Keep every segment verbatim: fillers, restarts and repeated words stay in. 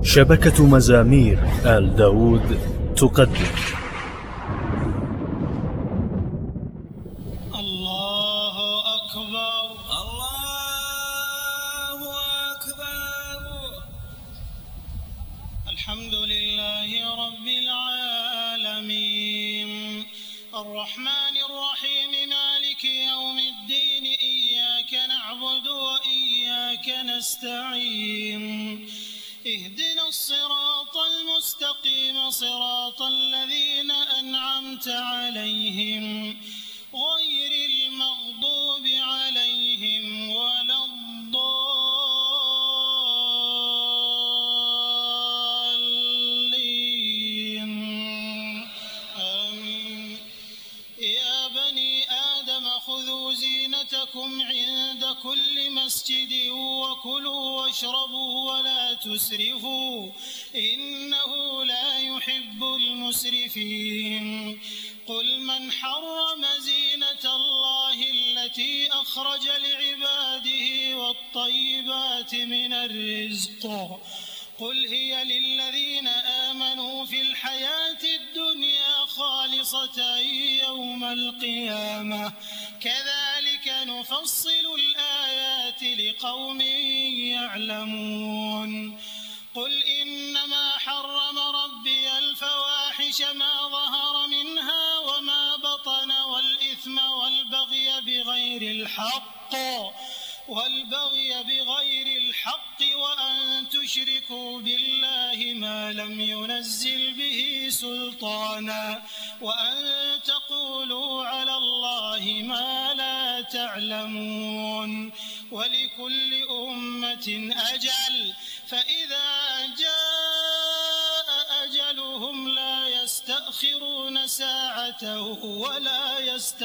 شبكة مزامير آل داود تقدم. الله أكبر الله أكبر. الحمد لله رب العالمين الرحمن الرحيم مالك يوم الدين إياك نعبد وإياك نستعين اهدنا الصراط المستقيم صراط الذين أنعمت عليهم غير المغضوب عليهم ولا الضالين آمين. يا بني آدم خذوا زينتكم عند كل مسجد وكلوا واشربوا ولا تسرفوا إنه لا يحب المسرفين. قل من حرم زينة الله التي أخرج لعباده والطيبات من الرزق قل هي للذين آمنوا في الحياة الدنيا خالصة يوم القيامة كذلك نفصل الآيات لقوم يعلمون. قل إنما حرم ربي الفواحش ما ظهر منها وما بطن والإثم والبغي بغير الحق والبغي بغير الحق وأن تشركوا بالله ما لم ينزل به سلطانا وأن تقولوا على الله ما لا تعلمون. ولكل أمة أجل فإذا جاء أجلهم لا يستأخرون ساعة ولا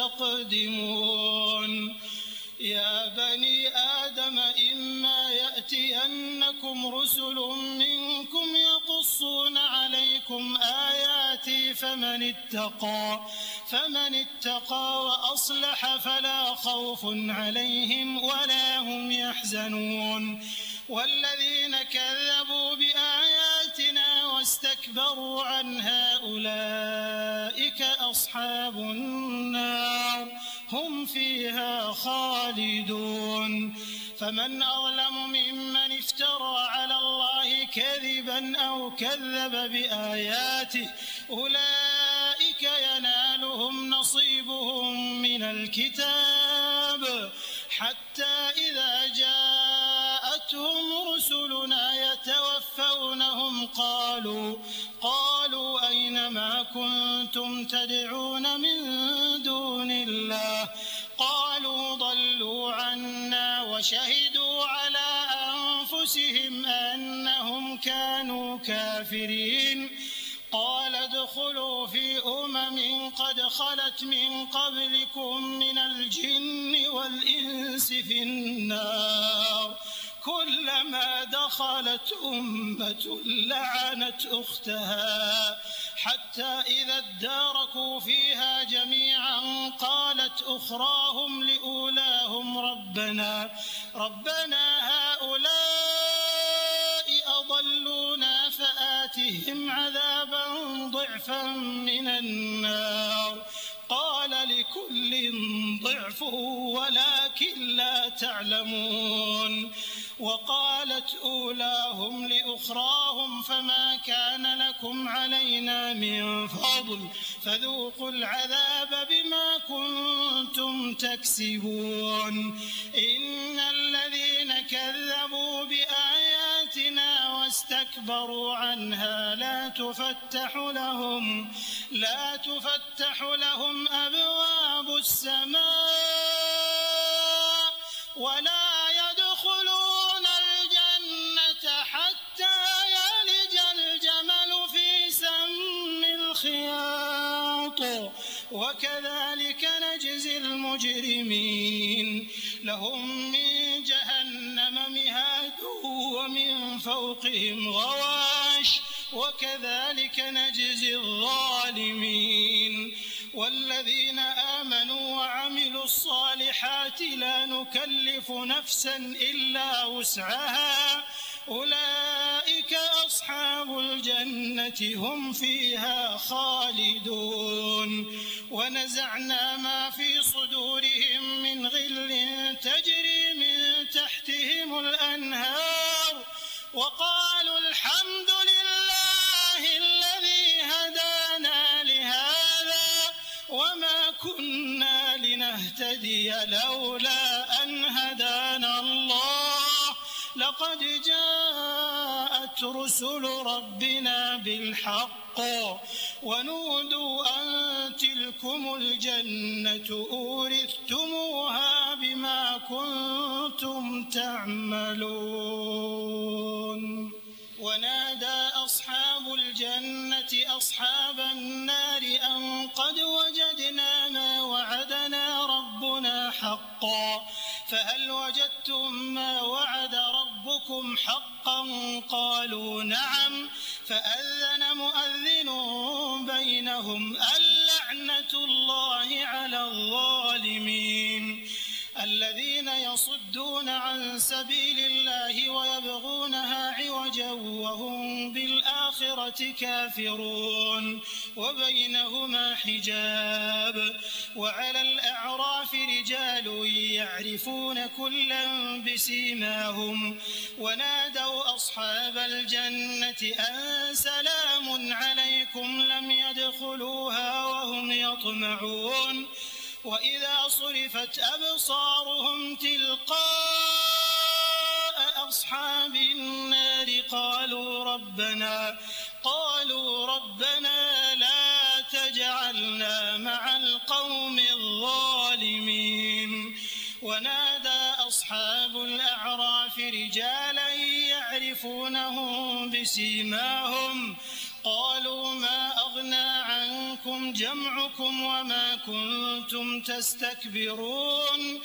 يستقدمون. يا بني آدم إما يأتينكم رسل منكم يقصون عليكم آياتي فمن اتقى فمن اتقى وأصلح فلا خوف عليهم ولا هم يحزنون. والذين كذبوا بآياتنا واستكبروا عنها أولئك أصحاب النار هم فيها خالدون. فمن أظلم ممن افترى على الله كذبا أو كذب بآياته أولئك ينالهم نصيبهم من الكتاب حتى إذا جاءتهم رسلنا يتوفونهم قالوا قالوا أين ما كنتم تدعون من دون الله قالوا ضلوا عنا وشهدوا على أنفسهم أنهم كانوا كافرين. قال ادخلوا في أمم قد خلت من قبلكم من الجن والإنس في النار كلما دخلت أمة لعنت أختها حتى إذا اداركوا فيها جميعا قالت أخراهم لأولاهم ربنا ربنا هؤلاء أضلونا فآتهم عذابا ضعفا من النار قال لكل ضعف ولكن لا تعلمون. وقالت أولاهم لأخراهم فما كان لكم علينا من فضل فذوقوا العذاب بما كنتم تكسبون. إن الذين كذبوا بآياتنا واستكبروا عنها لا تفتح لهم لا تفتح لهم أبواب السماء ولا يدخلون الجنة حتى يلج الجمل في سم الخياط وكذلك نجزي المجرمين. لهم من جهنم مهاد ومن فوقهم غواش وكذلك نجزي الظالمين. والذين آمنوا وعملوا الصالحات لا نكلف نفسا إلا وسعها أولئك أولئك أصحاب الجنة هم فيها خالدون ونزعنا ما في صدورهم من غل تجري من تحتهم الأنهار وقالوا الحمد لله الذي هدانا لهذا وما كنا لنهتدي لولا أن هدانا الله لقد جاءت رسل ربنا بالحق ونودوا أن تلكم الجنة أورثتموها بما كنتم تعملون ونادى أصحاب الجنة أصحاب النار أن قد وجدنا ما وعدنا ربنا حقا فهل وجدتم ما وعد ربكم حقا قالوا نعم فأذن مؤذن بينهم اللعنة الله على الظالمين الذين يصدون عن سبيل الله ويبغونها عوجا وهم بالآخرة كافرون وبينهما حجاب وعلى الأعراف رجال يعرفون كلا بسيماهم ونادوا أصحاب الجنة أن سلام عليكم لم يدخلوها وهم يطمعون وإذا صرفت أبصارهم تلقاء أصحاب النار قالوا ربنا قالوا ربنا لا تجعلنا مع القوم الظالمين ونادى أصحاب الأعراف رجالا يعرفونهم بسيماهم قالوا ما أغنى عنكم جمعكم وما كنتم تستكبرون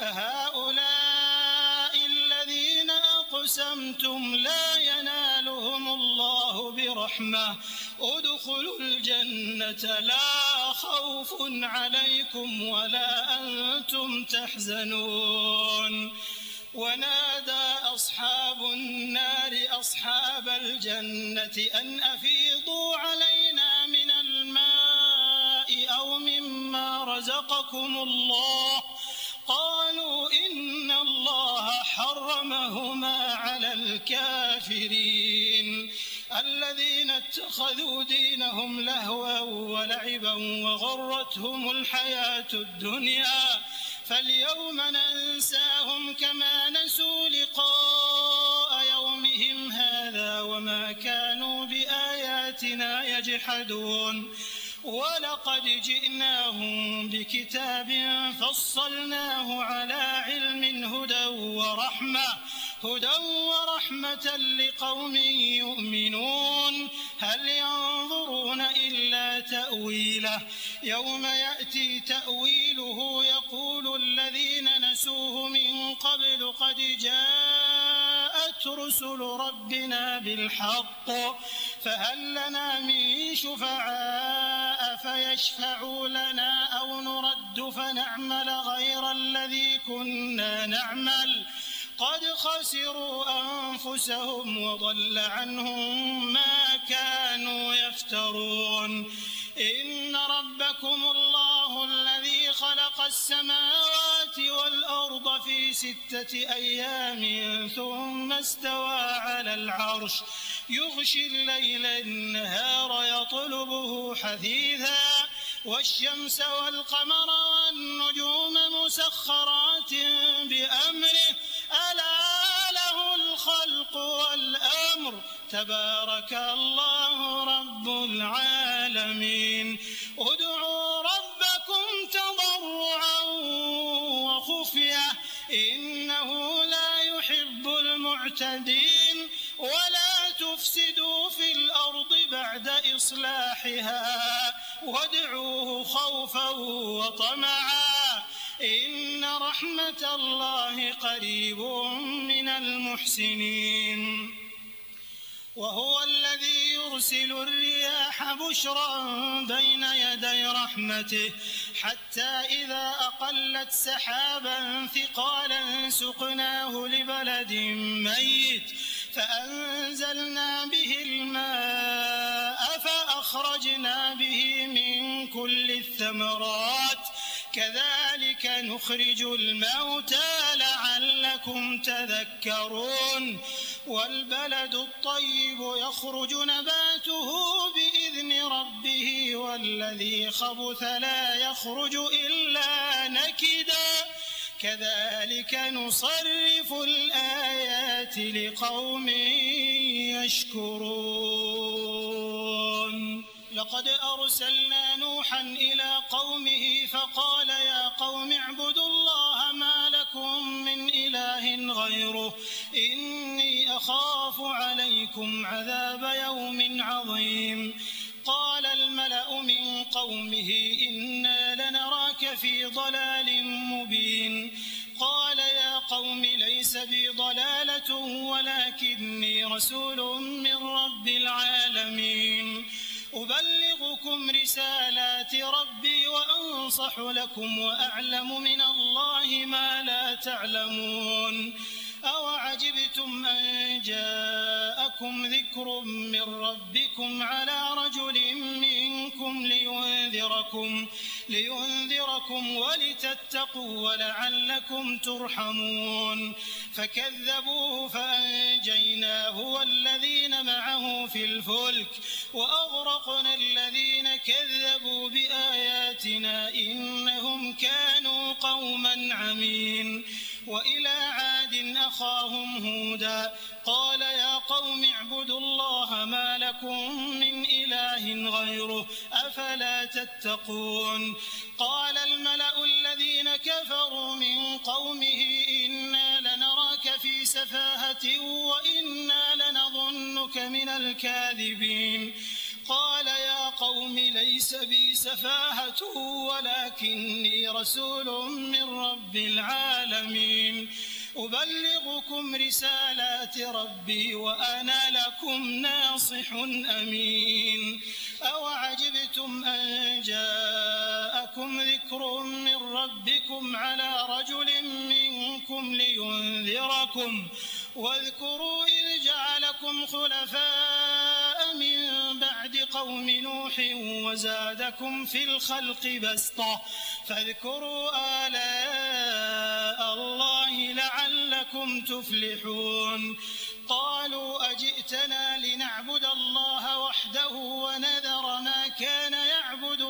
أهؤلاء الذين أقسمتم لا ينالهم الله برحمة ادخلوا الجنة لا خوف عليكم ولا أنتم تحزنون ونادى أصحاب النار أصحاب الجنة أن أفيضوا علينا من الماء أو مما رزقكم الله قالوا إن الله حرمهما على الكافرين الذين اتخذوا دينهم لهوا ولعبا وغرتهم الحياة الدنيا فاليوم ننساهم كما نسوا لقاء يومهم هذا وما كانوا بآياتنا يجحدون ولقد جئناهم بكتاب فصلناه على علم هدى ورحمة هدى ورحمة لقوم يؤمنون هل ينظرون إلا تأويله يوم يأتي تأويله يقول الذين نسوه من قبل قد جاءت رسل ربنا بالحق فهل لنا من شفعاء فيشفعوا لنا أو نرد فنعمل غير الذي كنا نعمل قد خسروا أنفسهم وضل عنهم ما كانوا يفترون إن ربكم الله الذي خلق السماوات والأرض في ستة أيام ثم استوى على العرش يغشي الليل النهار يطلبه حثيثا والشمس والقمر والنجوم مسخرات بأمره ألا له الخلق والأمر تبارك الله رب العالمين ادعوا ربكم تضرعا وخفية إنه لا يحب المعتدين ولا تفسدوا في الأرض بعد إصلاحها وادعوه خوفا وطمعا إن رحمة الله قريب من المحسنين وهو الذي يرسل الرياح بشرا بين يدي رحمته حتى إذا أقلت سحابا ثقالا سقناه لبلد ميت فأنزلنا به الماء فأخرجنا به من كل الثمرات كذلك نخرج الموتى لعلكم تذكرون والبلد الطيب يخرج نباته بإذن ربه والذي خبث لا يخرج إلا نكدا كذلك نصرف الآيات لقوم يشكرون لقد أرسلنا نوحا إلى قومه فقال يا قوم اعبدوا الله ما لكم من إله غيره إني أخاف عليكم عذاب يوم عظيم قال الملأ من قومه إنا لنراك في ضلال مبين قال يا قوم ليس بي ضلالة ولكني رسول من رب العالمين أبلغكم رسالات ربي وأنصح لكم وأعلم من الله ما لا تعلمون أوعجبتم أن جاءكم ذكر من ربكم على رجل منكم لينذركم, لينذركم ولتتقوا ولعلكم ترحمون فكذبوه فأنجيناه والذين معه في الفلك وأغرقنا الذين كذبوا بآياتنا إنهم كانوا قوما عمين وإلى عاد أخاهم هودا قال يا قوم اعبدوا الله ما لكم من إله غيره أفلا تتقون قال الملأ الذين كفروا من قومه إنا لنراك في سفاهة وإنا لنظنك من الكاذبين قال يا قوم ليس بي سفاهة ولكني رسول من رب العالمين أبلغكم رسالات ربي وأنا لكم ناصح أمين أوعجبتم أن جاءكم ذكر من ربكم على رجل منكم لينذركم واذكروا إذ جعلكم خلفاء من بعد قوم نوح وزادكم في الخلق بسطة فاذكروا آلاء الله لعلكم تفلحون قالوا أجئتنا لنعبد الله وحده ونذر ما كان يعبد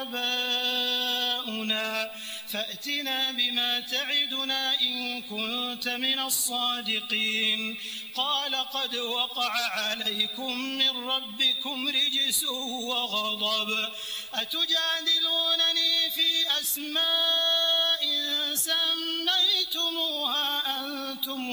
آباؤنا فأتنا بما تعدنا إن كنت من الصادقين قال قد وقع عليكم من ربكم رجس وغضب أتجادلونني في أسماء سميتموها أنتم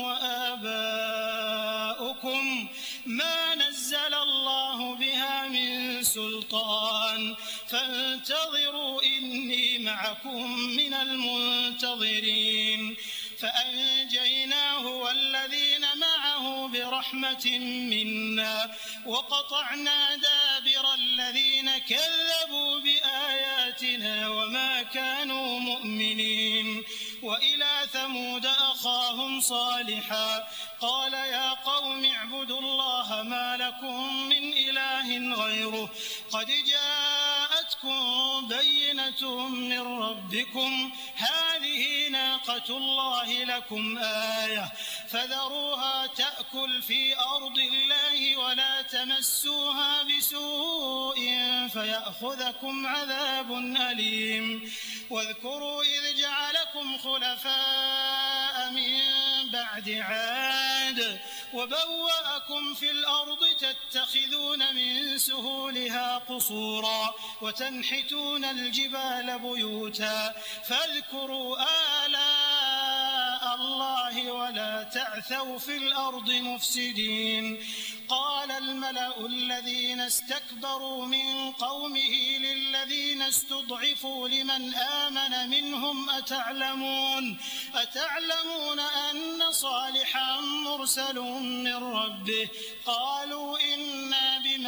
وآباؤكم ما نزل الله بها من سلطان فانتظروا إني معكم من المنتظرين فأنجيناه والذين معه برحمة منا وقطعنا دابر الذين كذبوا بآياتنا وما كانوا مؤمنين وإلى ثمود أخاهم صالحا قال يا قوم اعبدوا الله ما لكم من إله غيره قد جاءتكم بينة من ربكم هذه ناقة الله لكم آية فذروها تأكل في أرض الله ولا تمسوها بسوء فيأخذكم عذاب أليم واذكروا إذ جعلكم خلفاء من بعد عاد وبوأكم في الأرض تتخذون من سهولها قصورا وتنحتون الجبال بيوتا فاذكروا آلاء الله ولا تعثوا في الأرض مفسدين قال الملأ الذين استكبروا من قومه للذين استضعفوا لمن آمن منهم أتعلمون أتعلمون أن صالحا مرسل من ربه قالوا إنا بما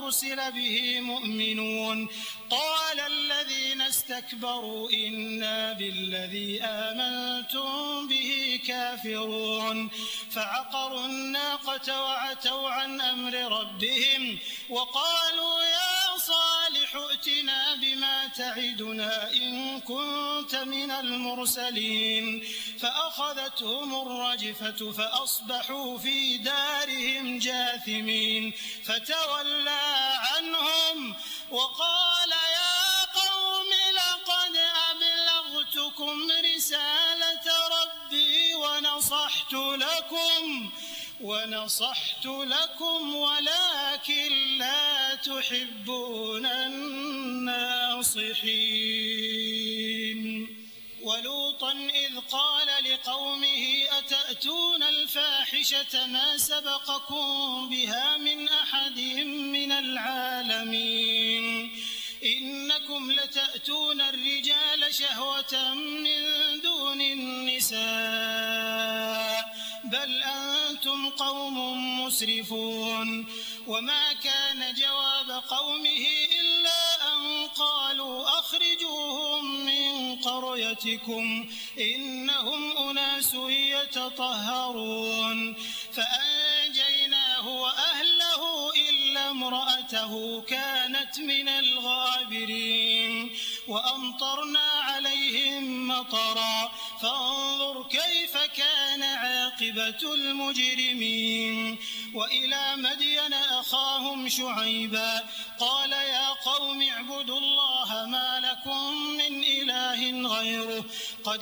أرسل به مؤمنون قال الذين استكبروا إنا بالذي آمنتم به كافرون فعقروا الناقة وعتوا عن أمر ربهم وقالوا يا صالح ائتنا بما تعدنا إن كنت من المرسلين فأخذتهم الرجفة فأصبحوا في دارهم جاثمين فتولى عنهم وقال يا قوم لقد أبلغتكم رسالة ربي ونصحت لكم ونصحت لكم ولكن لا تحبون الناصحين ولوطا إذ قال لقومه أتأتون الفاحشة ما سبقكم بها من أحد من العالمين إنكم لتأتون الرجال شهوة من دون النساء بل أنتم قوم مسرفون وما كان جواب قومه إلا أن قالوا أخرجوهم من قريتكم إنهم أناس يتطهرون فأنجيناه وأهله إلا امرأته كانت من الغابرين وأمطرنا عليهم مطرا فانظر كيف كان عاقبة المجرمين وإلى مدين أخاهم شعيبا قال يا قوم اعبدوا الله ما لكم من إله غيره قد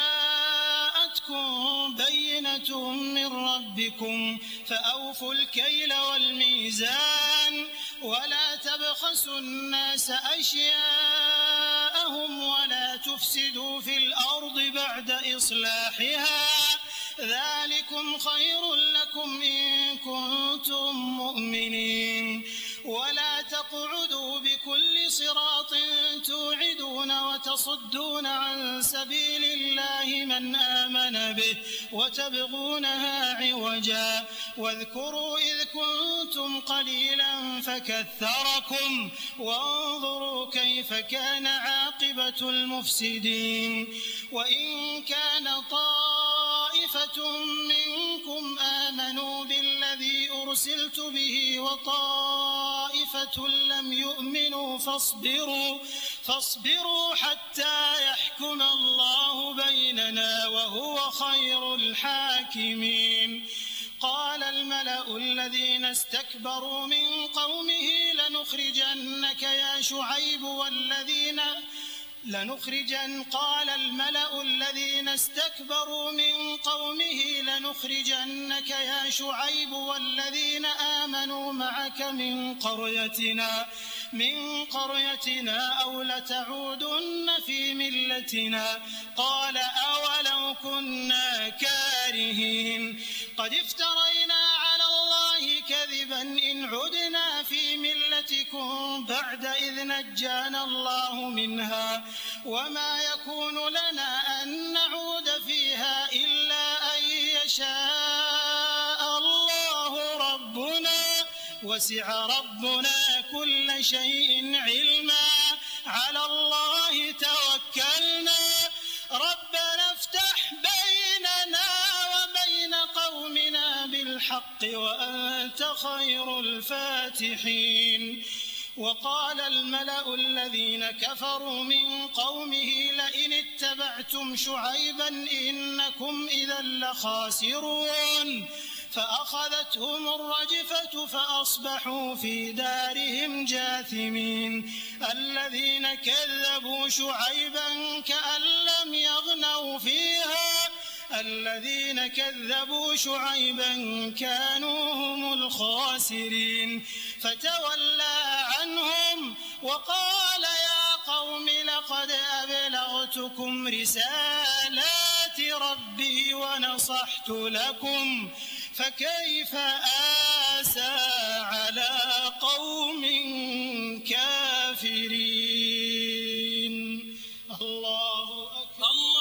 جاءتكم بينة من ربكم فأوفوا الكيل والميزان ولا تبخسوا الناس أشياءهم ولا تفسدوا في الأرض بعد إصلاحها ذلكم خير لكم إن كنتم مؤمنين ولا تقعدوا بكل صراط توعدون وتصدون عن سبيل الله من آمن به وتبغونها عوجا واذكروا إذ كنتم قليلا فكثركم وانظروا كيف كان عاقبة المفسدين وإن كان طائفة منكم آمنوا بالذي أرسلت به وطائفة لم يؤمنوا فاصبروا فاصبروا حتى يحكم الله بيننا وهو خير الحاكمين قال الملأ الذين استكبروا من قومه لنخرجنك يا شعيب والذين لنخرجن قال الملأ الذين استكبروا من قومه لنخرجنك يا شعيب والذين آمنوا معك من قريتنا من قريتنا أو لتعودن في ملتنا قال أولو كنا كارهين قد افترينا على الله كذبا إن عدنا في ملتكم بعد إذ نجانا الله منها وما يكون لنا أن نعود فيها إلا أن يشاء الله ربنا وسع ربنا كل شيء علما على الله توكلنا ربنا افتح بيننا وبين قومنا بالحق وأنت خير الفاتحين وقال الملأ الذين كفروا من قومه لئن اتبعتم شعيبا إنكم إذا لخاسرون فأخذتهم الرجفة فأصبحوا في دارهم جاثمين الذين كذبوا شعيبا كأن لم يغنوا فيها الذين كذبوا شعيبا كانوا هم الخاسرين فتولى عنهم وقال يا قوم لقد أبلغتكم رسالات ربي ونصحت لكم فكيف آسى على قوم كافرين الله أكبر.